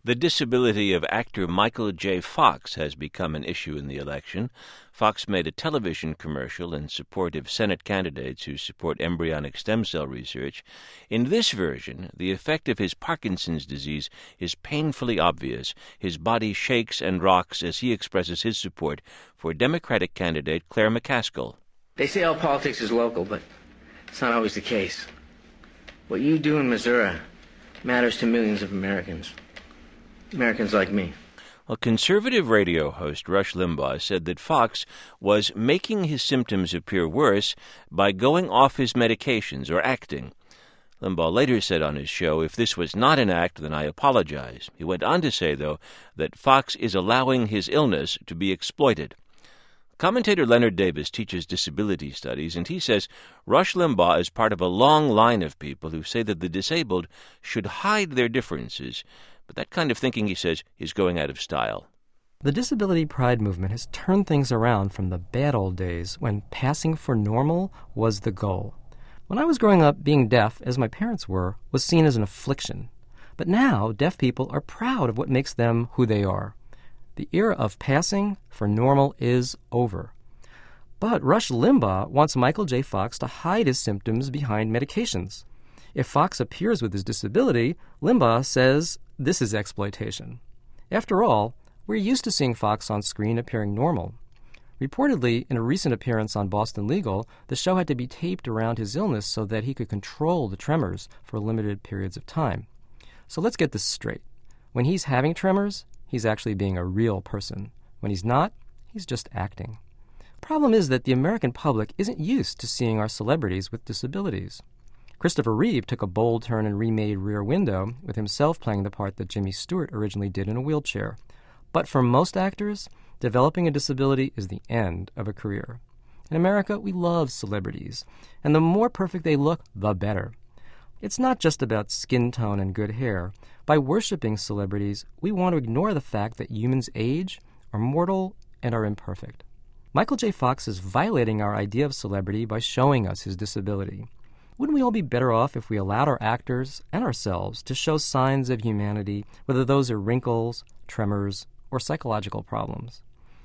The disability of actor Michael J. Fox has become an issue in the election. Fox made a television commercial in support of Senate candidates who support embryonic stem cell research. In this version, the effect of his Parkinson's disease is painfully obvious. His body shakes and rocks as he expresses his support for Democratic candidate Claire McCaskill. They say all politics is local, but it's not always the case. What you do in Missouri matters to millions of Americans. Americans like me. Well, conservative radio host Rush Limbaugh said that Fox was making his symptoms appear worse by going off his medications or acting. Limbaugh later said on his show, "If this was not an act, then I apologize." He went on to say, though, that Fox is allowing his illness to be exploited. Commentator Leonard Davis teaches disability studies, and he says Rush Limbaugh is part of a long line of people who say that the disabled should hide their differences. But that kind of thinking, he says, is going out of style. The disability pride movement has turned things around from the bad old days when passing for normal was the goal. When I was growing up, being deaf, as my parents were, was seen as an affliction. But now, deaf people are proud of what makes them who they are. The era of passing for normal is over. But Rush Limbaugh wants Michael J. Fox to hide his symptoms behind medications. If Fox appears with his disability, Limbaugh says this is exploitation. After all, we're used to seeing Fox on screen appearing normal. Reportedly, in a recent appearance on Boston Legal, the show had to be taped around his illness so that he could control the tremors for limited periods of time. So let's get this straight. When he's having tremors, he's actually being a real person. When he's not, he's just acting. The problem is that the American public isn't used to seeing our celebrities with disabilities. Christopher Reeve took a bold turn and remade Rear Window, with himself playing the part that Jimmy Stewart originally did in a wheelchair. But for most actors, developing a disability is the end of a career. In America, we love celebrities, and the more perfect they look, the better. It's not just about skin tone and good hair. By worshiping celebrities, we want to ignore the fact that humans age, are mortal, and are imperfect. Michael J. Fox is violating our idea of celebrity by showing us his disability. Wouldn't we all be better off if we allowed our actors and ourselves to show signs of humanity, whether those are wrinkles, tremors, or psychological problems?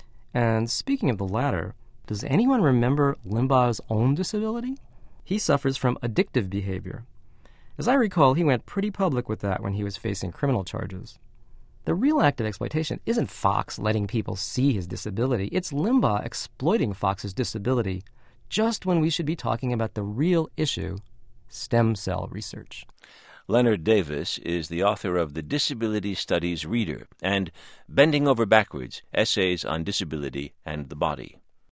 And speaking of the latter, does anyone remember Limbaugh's own disability? He suffers from addictive behavior. As I recall, he went pretty public with that when he was facing criminal charges. The real act of exploitation isn't Fox letting people see his disability. It's Limbaugh exploiting Fox's disability just when we should be talking about the real issue, stem cell research. Leonard Davis is the author of The Disability Studies Reader and Bending Over Backwards, Essays on Disability and the Body.